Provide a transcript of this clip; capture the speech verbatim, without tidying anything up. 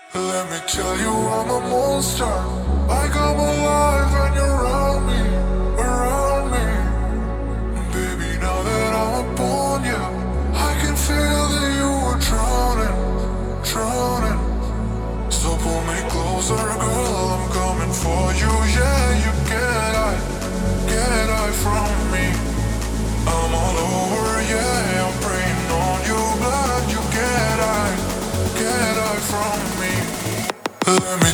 Let me tell you I'm a monster. I come alive when you're around me, around me. Baby, now that I'm upon you, I can feel that you are drowning, drowning. So pull me closer, girl, I'm coming for you. Yeah, you get high, get high from me. I'm all over, yeah, I'm praying on you, glad you get high, get high from me. Let me